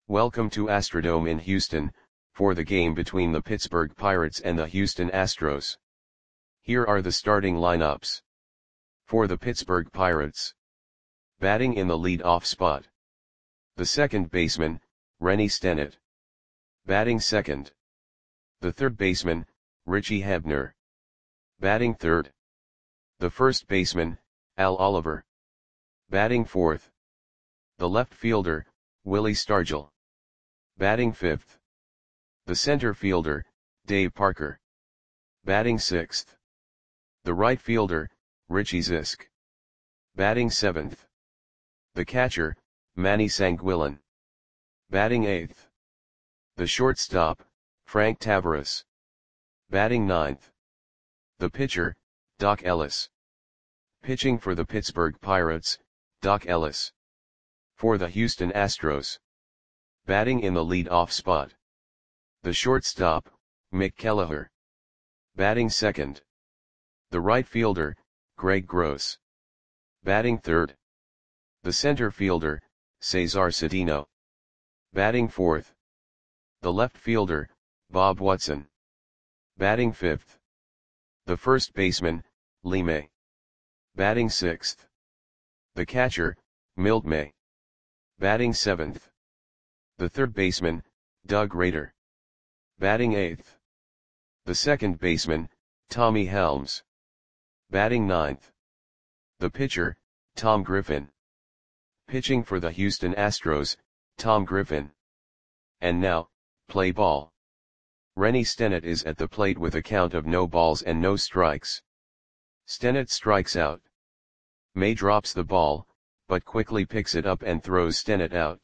Welcome to Astrodome in Houston, for the game between the Pittsburgh Pirates and the Houston Astros. Here are the starting lineups. For the Pittsburgh Pirates. Batting in the lead-off spot. The second baseman, Rennie Stennett. Batting second. The third baseman, Richie Hebner. Batting third. The first baseman, Al Oliver. Batting fourth. The left fielder, Willie Stargell. Batting fifth. The center fielder, Dave Parker. Batting sixth. The right fielder, Richie Zisk. Batting seventh. The catcher, Manny Sanguillen. Batting eighth. The shortstop, Frank Taveras. Batting ninth. The pitcher, Doc Ellis. Pitching for the Pittsburgh Pirates, Doc Ellis. For the Houston Astros. Batting in the lead-off spot. The shortstop, Mick Kelleher. Batting second. The right fielder, Greg Gross. Batting third. The center fielder, Cesar Cedeno. Batting fourth. The left fielder, Bob Watson. Batting fifth. The first baseman, Lee May. Batting sixth. The catcher, Milt May. Batting seventh. The third baseman, Doug Rader. Batting eighth. The second baseman, Tommy Helms. Batting ninth. The pitcher, Tom Griffin. Pitching for the Houston Astros, Tom Griffin. And now, play ball. Rennie Stennett is at the plate with a count of no balls and no strikes. Stennett strikes out. May drops the ball, but quickly picks it up and throws Stennett out.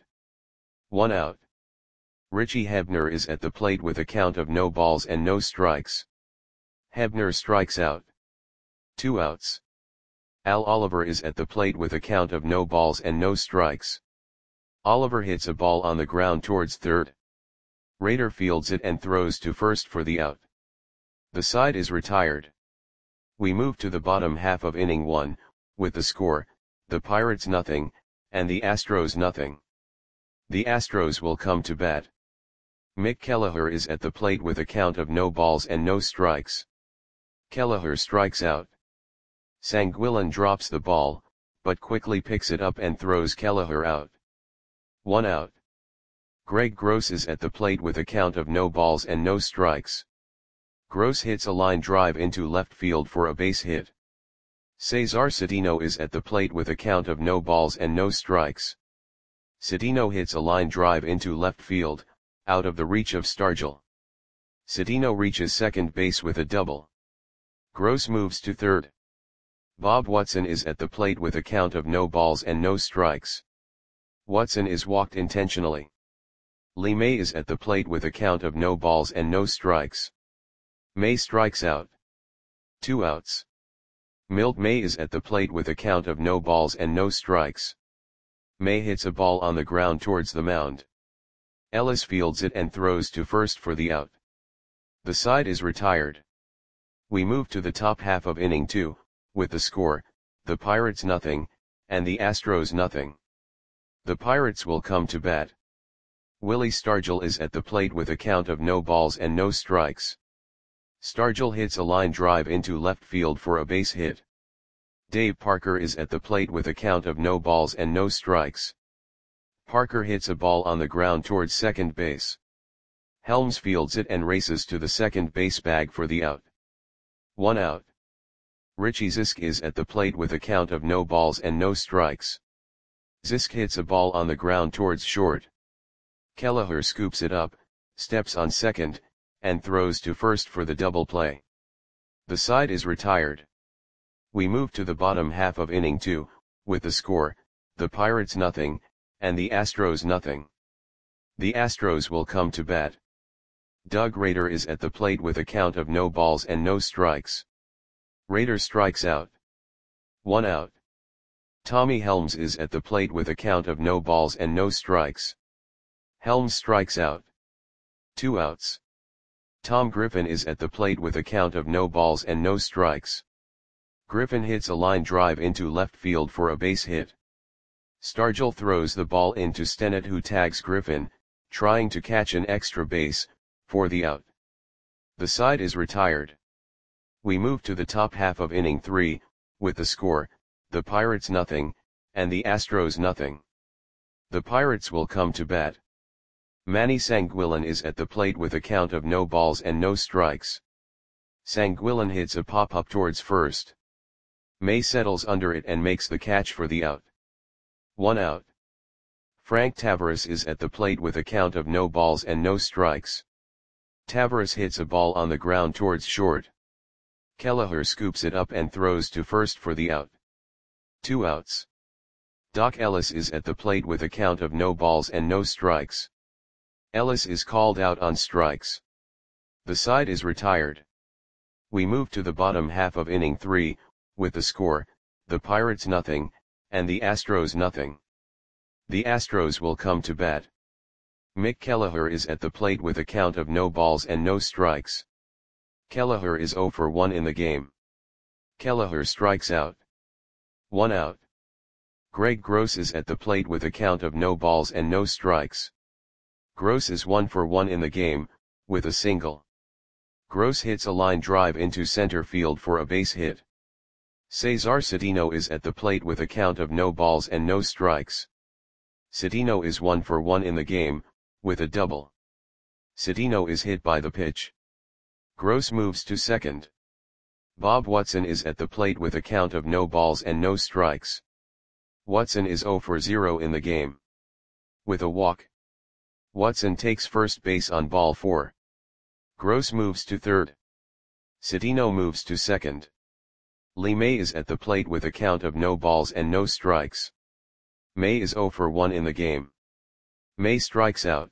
1 out. Richie Hebner is at the plate with a count of no balls and no strikes. Hebner strikes out. 2 outs. Al Oliver is at the plate with a count of no balls and no strikes. Oliver hits a ball on the ground towards third. Rader fields it and throws to first for the out. The side is retired. We move to the bottom half of inning 1, with the score, the Pirates nothing, and the Astros nothing. The Astros will come to bat. Mick Kelleher is at the plate with a count of no balls and no strikes. Kelleher strikes out. Sanguillen drops the ball, but quickly picks it up and throws Kelleher out. 1 out. Greg Gross is at the plate with a count of no balls and no strikes. Gross hits a line drive into left field for a base hit. Cesar Cedeno is at the plate with a count of no balls and no strikes. Cedeno hits a line drive into left field, out of the reach of Stargell. Cedeno reaches second base with a double. Gross moves to third. Bob Watson is at the plate with a count of no balls and no strikes. Watson is walked intentionally. Lee May is at the plate with a count of no balls and no strikes. May strikes out. 2 outs. Milt May is at the plate with a count of no balls and no strikes. May hits a ball on the ground towards the mound. Ellis fields it and throws to first for the out. The side is retired. We move to the top half of inning 2, with the score, the Pirates nothing, and the Astros nothing. The Pirates will come to bat. Willie Stargell is at the plate with a count of no balls and no strikes. Stargell hits a line drive into left field for a base hit. Dave Parker is at the plate with a count of no balls and no strikes. Parker hits a ball on the ground towards second base. Helms fields it and races to the second base bag for the out. 1 out. Richie Zisk is at the plate with a count of no balls and no strikes. Zisk hits a ball on the ground towards short. Kelleher scoops it up, steps on second, and throws to first for the double play. The side is retired. We move to the bottom half of inning 2, with the score, the Pirates nothing, and the Astros nothing. The Astros will come to bat. Doug Rader is at the plate with a count of no balls and no strikes. Rader strikes out. 1 out. Tommy Helms is at the plate with a count of no balls and no strikes. Helms strikes out. 2 outs. Tom Griffin is at the plate with a count of no balls and no strikes. Griffin hits a line drive into left field for a base hit. Stargell throws the ball into Stennett, who tags Griffin, trying to catch an extra base, for the out. The side is retired. We move to the top half of inning 3, with the score, the Pirates nothing, and the Astros nothing. The Pirates will come to bat. Manny Sanguillen is at the plate with a count of no balls and no strikes. Sanguillen hits a pop-up towards first. May settles under it and makes the catch for the out. 1 out. Frank Taveras is at the plate with a count of no balls and no strikes. Taveras hits a ball on the ground towards short. Kelleher scoops it up and throws to first for the out. 2 outs. Doc Ellis is at the plate with a count of no balls and no strikes. Ellis is called out on strikes. The side is retired. We move to the bottom half of inning 3, with the score, the Pirates nothing, and the Astros nothing. The Astros will come to bat. Mick Kelleher is at the plate with a count of no balls and no strikes. Kelleher is 0 for 1 in the game. Kelleher strikes out. 1 out. Greg Gross is at the plate with a count of no balls and no strikes. Gross is 1 for 1 in the game, with a single. Gross hits a line drive into center field for a base hit. Cesar Cedeno is at the plate with a count of no balls and no strikes. Cedeno is 1 for 1 in the game, with a double. Cedeno is hit by the pitch. Gross moves to second. Bob Watson is at the plate with a count of no balls and no strikes. Watson is 0 for 0 in the game. With a walk. Watson takes first base on ball 4. Gross moves to third. Cedeno moves to second. Lee May is at the plate with a count of no balls and no strikes. May is 0 for 1 in the game. May strikes out.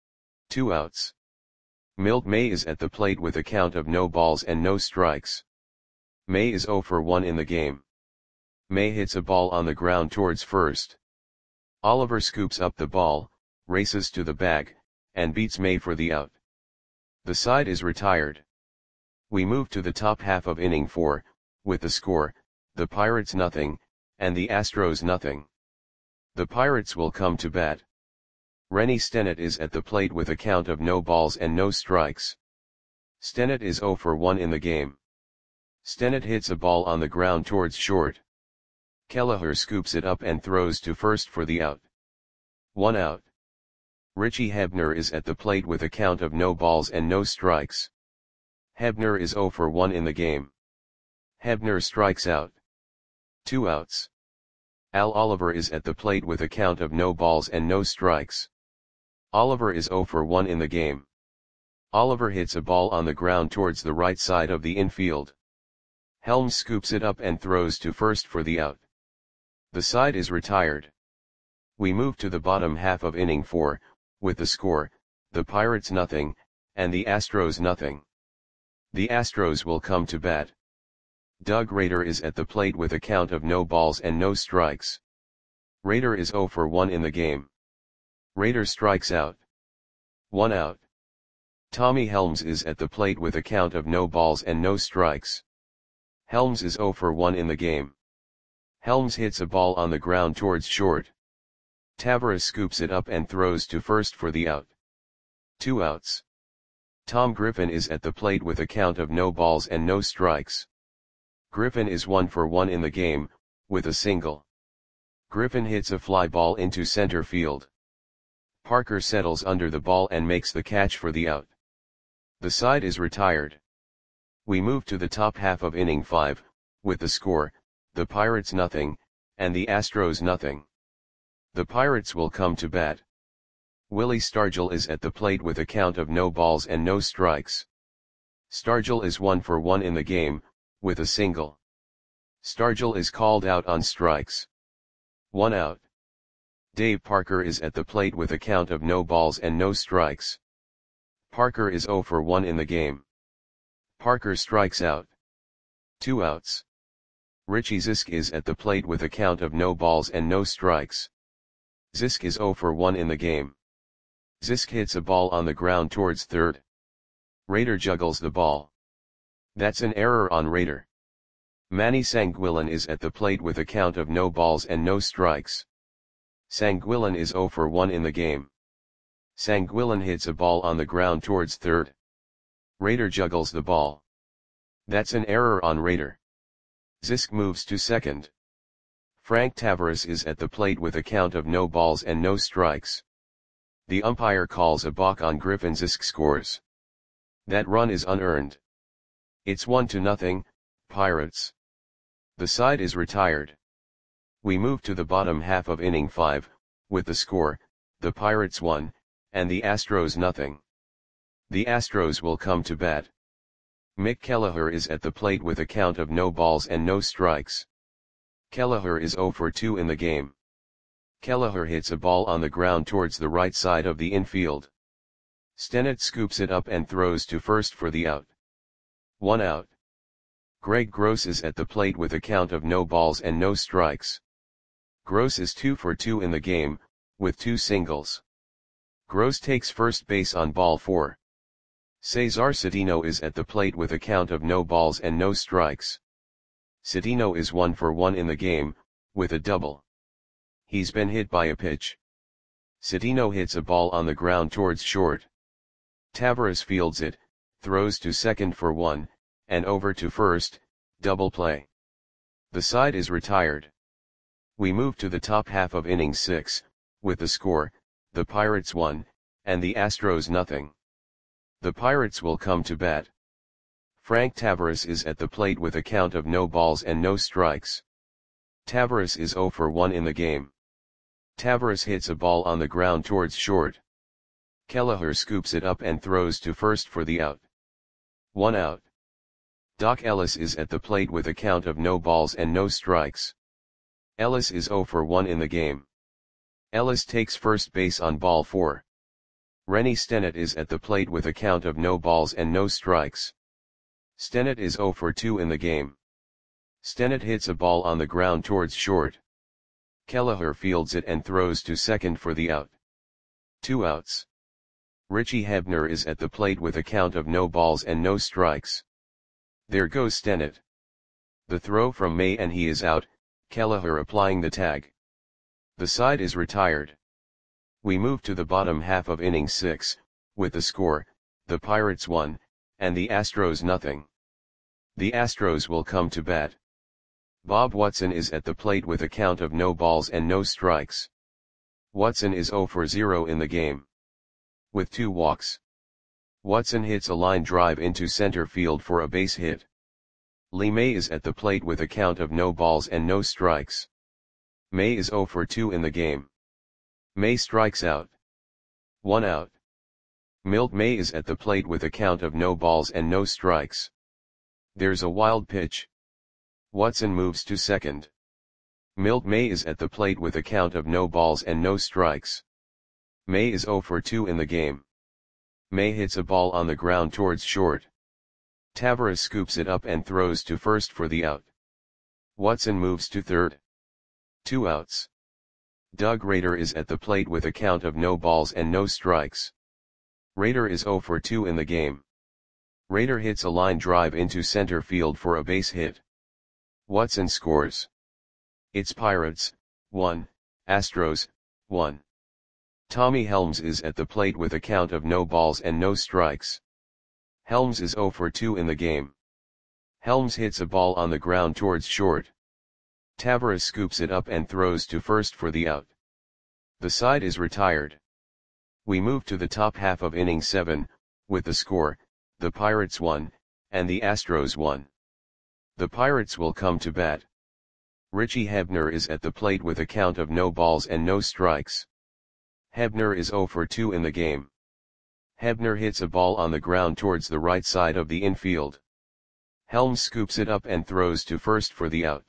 2 outs. Milt May is at the plate with a count of no balls and no strikes. May is 0 for 1 in the game. May hits a ball on the ground towards first. Oliver scoops up the ball, races to the bag, and beats May for the out. The side is retired. We move to the top half of inning 4, with the score, the Pirates nothing, and the Astros nothing. The Pirates will come to bat. Rennie Stennett is at the plate with a count of no balls and no strikes. Stennett is 0 for 1 in the game. Stennett hits a ball on the ground towards short. Kelleher scoops it up and throws to first for the out. 1 out. Richie Hebner is at the plate with a count of no balls and no strikes. Hebner is 0 for 1 in the game. Hebner strikes out. 2 outs. Al Oliver is at the plate with a count of no balls and no strikes. Oliver is 0 for 1 in the game. Oliver hits a ball on the ground towards the right side of the infield. Helms scoops it up and throws to first for the out. The side is retired. We move to the bottom half of inning 4, with the score, the Pirates nothing, and the Astros nothing. The Astros will come to bat. Doug Rader is at the plate with a count of no balls and no strikes. Rader is 0 for 1 in the game. Rader strikes out. 1 out. Tommy Helms is at the plate with a count of no balls and no strikes. Helms is 0 for 1 in the game. Helms hits a ball on the ground towards short. Taveras scoops it up and throws to first for the out. 2 outs. Tom Griffin is at the plate with a count of no balls and no strikes. Griffin is 1 for 1 in the game, with a single. Griffin hits a fly ball into center field. Parker settles under the ball and makes the catch for the out. The side is retired. We move to the top half of inning 5, with the score, the Pirates nothing, and the Astros nothing. The Pirates will come to bat. Willie Stargell is at the plate with a count of no balls and no strikes. Stargell is 1 for 1 in the game, with a single. Stargell is called out on strikes. 1 out. Dave Parker is at the plate with a count of no balls and no strikes. Parker is 0 for 1 in the game. Parker strikes out. 2 outs. Richie Zisk is at the plate with a count of no balls and no strikes. Zisk is 0 for 1 in the game. Zisk hits a ball on the ground towards third. Rader juggles the ball. That's an error on Rader. Manny Sanguillen is at the plate with a count of no balls and no strikes. Sanguillen is 0 for 1 in the game. Sanguilin hits a ball on the ground towards third. Raider juggles the ball. That's an error on Raider. Zisk moves to second. Frank Tavares is at the plate with a count of no balls and no strikes. The umpire calls a balk on Griffin. Zisk scores. That run is unearned. It's 1-0, Pirates. The side is retired. We move to the bottom half of inning 5, with the score, the Pirates 1, and the Astros 0. The Astros will come to bat. Mick Kelleher is at the plate with a count of no balls and no strikes. Kelleher is 0 for 2 in the game. Kelleher hits a ball on the ground towards the right side of the infield. Stennett scoops it up and throws to first for the out. 1 out. Greg Gross is at the plate with a count of no balls and no strikes. Gross is 2 for 2 in the game, with 2 singles. Gross takes first base on ball 4. Cesar Cedeno is at the plate with a count of no balls and no strikes. Cedeno is 1 for 1 in the game, with a double. He's been hit by a pitch. Cedeno hits a ball on the ground towards short. Tavares fields it, throws to second for 1, and over to first, double play. The side is retired. We move to the top half of inning 6, with the score, the Pirates 1, and the Astros 0. The Pirates will come to bat. Frank Tavares is at the plate with a count of no balls and no strikes. Tavares is 0 for 1 in the game. Tavares hits a ball on the ground towards short. Kelleher scoops it up and throws to first for the out. 1 out. Doc Ellis is at the plate with a count of no balls and no strikes. Ellis is 0 for 1 in the game. Ellis takes first base on ball 4. Rennie Stennett is at the plate with a count of no balls and no strikes. Stennett is 0 for 2 in the game. Stennett hits a ball on the ground towards short. Kelleher fields it and throws to second for the out. 2 outs. Richie Hebner is at the plate with a count of no balls and no strikes. There goes Stennett. The throw from May and he is out, Kelleher applying the tag. The side is retired. We move to the bottom half of inning 6, with the score, the Pirates 1, and the Astros 0. The Astros will come to bat. Bob Watson is at the plate with a count of no balls and no strikes. Watson is 0 for 0 in the game. With 2 walks. Watson hits a line drive into center field for a base hit. Lee May is at the plate with a count of no balls and no strikes. May is 0 for 2 in the game. May strikes out. 1 out. Milt May is at the plate with a count of no balls and no strikes. There's a wild pitch. Watson moves to second. Milt May is at the plate with a count of no balls and no strikes. May is 0 for 2 in the game. May hits a ball on the ground towards short. Tavares scoops it up and throws to first for the out. Watson moves to third. 2 outs. Doug Rader is at the plate with a count of no balls and no strikes. Rader is 0 for 2 in the game. Rader hits a line drive into center field for a base hit. Watson scores. It's Pirates, 1, Astros, 1. Tommy Helms is at the plate with a count of no balls and no strikes. Helms is 0 for 2 in the game. Helms hits a ball on the ground towards short. Tavares scoops it up and throws to first for the out. The side is retired. We move to the top half of inning 7, with the score, the Pirates 1, and the Astros 1. The Pirates will come to bat. Richie Hebner is at the plate with a count of no balls and no strikes. Hebner is 0 for 2 in the game. Hebner hits a ball on the ground towards the right side of the infield. Helms scoops it up and throws to first for the out.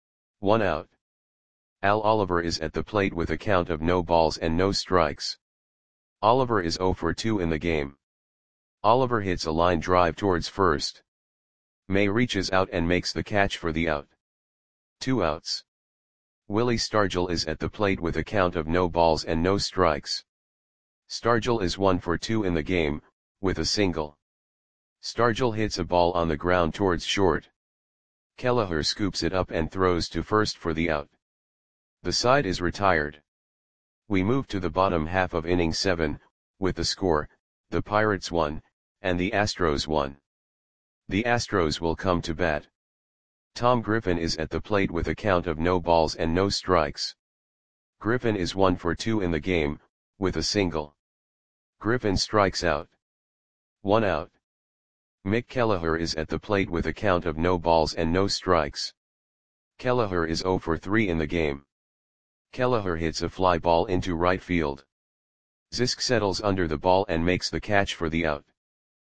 1 out. Al Oliver is at the plate with a count of no balls and no strikes. Oliver is 0 for 2 in the game. Oliver hits a line drive towards first. May reaches out and makes the catch for the out. 2 outs. Willie Stargell is at the plate with a count of no balls and no strikes. Stargell is 1 for 2 in the game, with a single. Stargell hits a ball on the ground towards short. Kelleher scoops it up and throws to first for the out. The side is retired. We move to the bottom half of inning 7, with the score, the Pirates won, and the Astros won. The Astros will come to bat. Tom Griffin is at the plate with a count of no balls and no strikes. Griffin is 1 for 2 in the game, with a single. Griffin strikes out. 1 out. Mick Kelleher is at the plate with a count of no balls and no strikes. Kelleher is 0 for 3 in the game. Kelleher hits a fly ball into right field. Zisk settles under the ball and makes the catch for the out.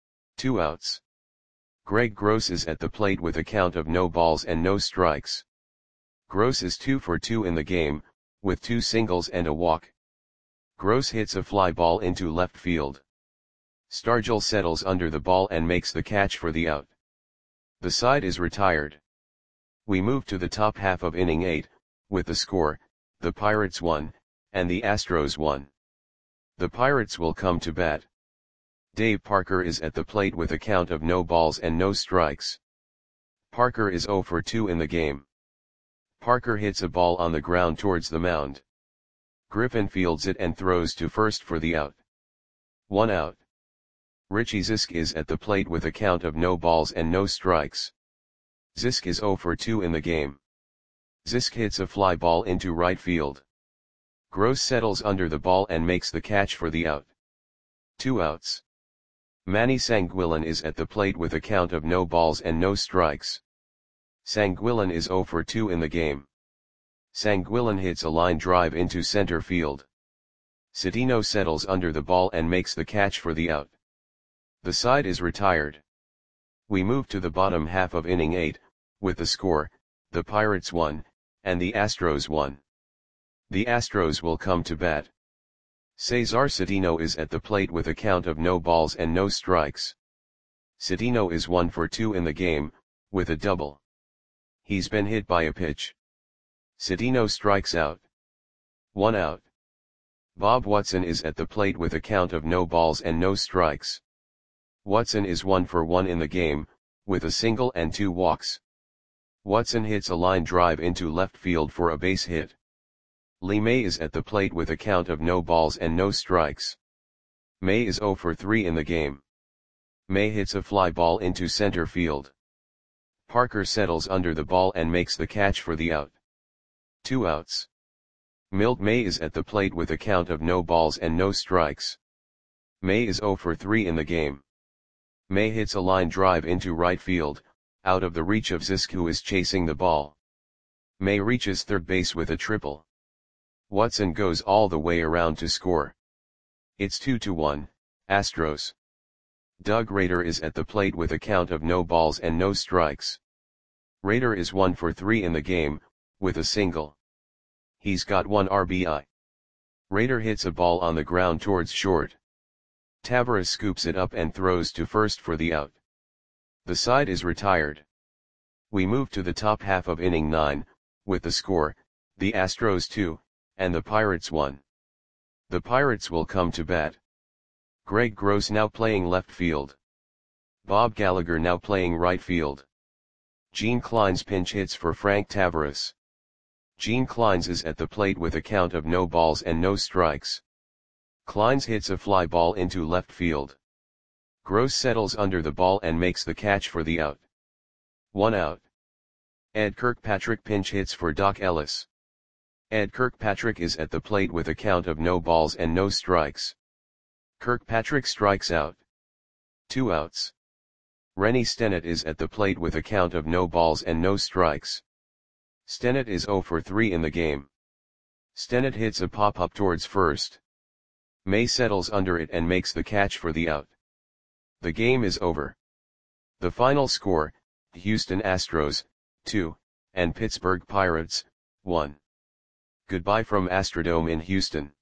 2 outs. Greg Gross is at the plate with a count of no balls and no strikes. Gross is 2 for 2 in the game, with 2 singles and a walk. Gross hits a fly ball into left field. Stargell settles under the ball and makes the catch for the out. The side is retired. We move to the top half of inning 8, with the score, the Pirates won, and the Astros won. The Pirates will come to bat. Dave Parker is at the plate with a count of no balls and no strikes. Parker is 0 for 2 in the game. Parker hits a ball on the ground towards the mound. Griffin fields it and throws to first for the out. 1 out. Richie Zisk is at the plate with a count of no balls and no strikes. Zisk is 0 for 2 in the game. Zisk hits a fly ball into right field. Gross settles under the ball and makes the catch for the out. 2 outs. Manny Sanguillen is at the plate with a count of no balls and no strikes. Sanguillen is 0 for 2 in the game. Sanguillen hits a line drive into center field. Cedeno settles under the ball and makes the catch for the out. The side is retired. We move to the bottom half of inning 8, with the score, the Pirates won, and the Astros won. The Astros will come to bat. Cesar Cedeno is at the plate with a count of no balls and no strikes. Cedeno is 1 for 2 in the game, with a double. He's been hit by a pitch. Cedeno strikes out. 1 out. Bob Watson is at the plate with a count of no balls and no strikes. Watson is 1 for 1 in the game, with a single and 2 walks. Watson hits a line drive into left field for a base hit. Lee May is at the plate with a count of no balls and no strikes. May is 0 for 3 in the game. May hits a fly ball into center field. Parker settles under the ball and makes the catch for the out. 2 outs. Milt May is at the plate with a count of no balls and no strikes. May is 0 for 3 in the game. May hits a line drive into right field, out of the reach of Zisk, who is chasing the ball. May reaches third base with a triple. Watson goes all the way around to score. It's 2-1, Astros. Doug Rader is at the plate with a count of no balls and no strikes. Rader is 1 for 3 in the game, with a single. He's got 1 RBI. Rader hits a ball on the ground towards short. Taveras scoops it up and throws to first for the out. The side is retired. We move to the top half of inning 9, with the score, the Astros 2, and the Pirates 1. The Pirates will come to bat. Greg Gross now playing left field. Bob Gallagher now playing right field. Gene Clines pinch hits for Frank Taveras. Gene Clines is at the plate with a count of no balls and no strikes. Clines hits a fly ball into left field. Gross settles under the ball and makes the catch for the out. 1 out. Ed Kirkpatrick pinch hits for Doc Ellis. Ed Kirkpatrick is at the plate with a count of no balls and no strikes. Kirkpatrick strikes out. 2 outs. Rennie Stennett is at the plate with a count of no balls and no strikes. Stennett is 0 for 3 in the game. Stennett hits a pop-up towards first. May settles under it and makes the catch for the out. The game is over. The final score, Houston Astros, 2, and Pittsburgh Pirates, 1. Goodbye from Astrodome in Houston.